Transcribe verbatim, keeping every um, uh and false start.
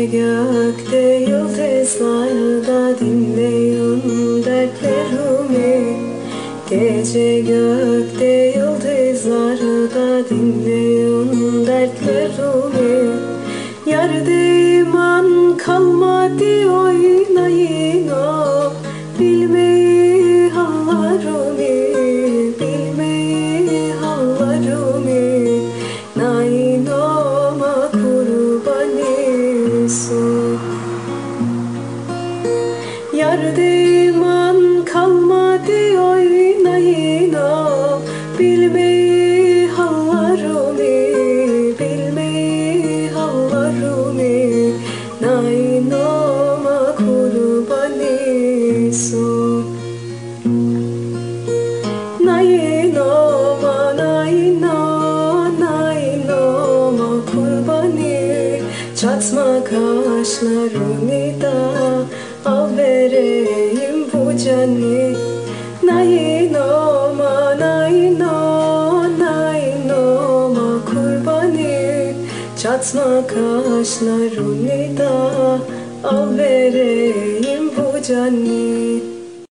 gökte yıldızlarda dinleyin dertlerimi. Gece gökte yıldızlarda dinleyin dertlerimi. Yerde iman kalmadı oynayın o. Bilmeyi hallarımı, bilmeyi hallarımı. Nainoma kurbanısı. Yerde iman kalmadı oynayın o. Bilmeyi hallarımı, bilmeyi hallarımı. Nainoma kurbanısı. Nainoma, naino, nainoma kurbanı. Çatma kaşlarını da al vereyim bu canı. Nainoma, naino, nainoma kurbanı. Çatma kaşlarını da al vereyim bu canı.